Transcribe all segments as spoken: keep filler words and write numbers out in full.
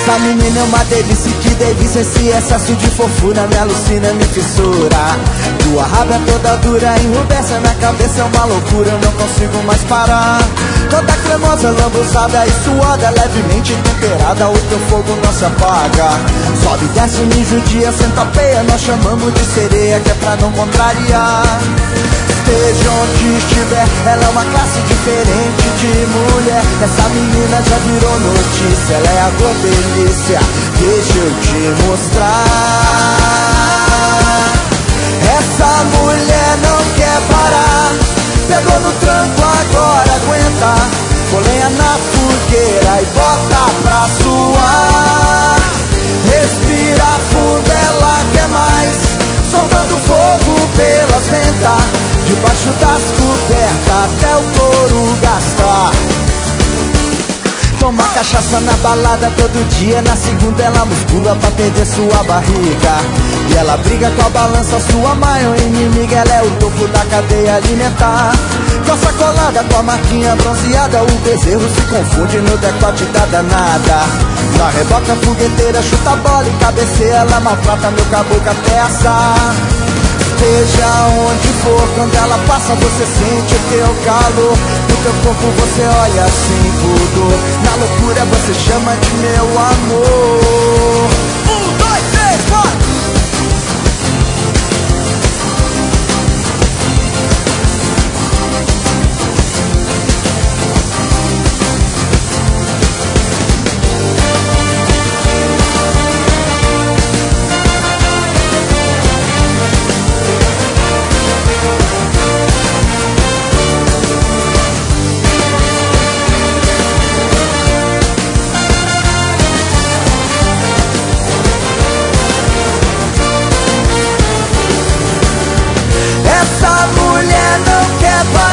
Essa menina é uma delícia, que delícia. Esse excesso de fofura me alucina, me fissura. Tua raba é toda dura, enrubesce a minha cabeça, é uma loucura, eu não consigo mais parar. Toda cremosa, lambuzada e suada, levemente temperada, o teu fogo não se apaga. Sobe, desce, me judia, centopeia, nós chamamos de sereia, que é pra não contrariar. Esteja onde estiver, ela é uma classe diferente de mulher. Essa menina já virou notícia, ela é a globelícia, deixa eu te mostrar. Essa mulher não quer parar, pegou no tranco, agora aguenta. Põe lenha na fogueira e bota pra suar. Respira fundo, ela quer mais, soltando fogo pelas ventas, debaixo das cobertas até o couro gastar. Toma cachaça na balada todo dia, na segunda ela muscula pra perder sua barriga. E ela briga com a balança, sua maior inimiga, ela é o topo da cadeia alimentar. Calça colada com a marquinha bronzeada, o bezerro se confunde no decote da danada. Na reboca fogueteira, chuta a bola e cabeceia, ela maltrata meu caboclo até assar. Seja onde for, quando ela passa você sente o teu calor. No teu corpo você olha sem pudor, na loucura você chama de meu amor. Um, dois, três, quatro.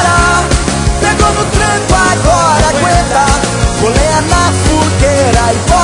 Pegou no tranco, agora aguenta. Põe lenha na fogueira e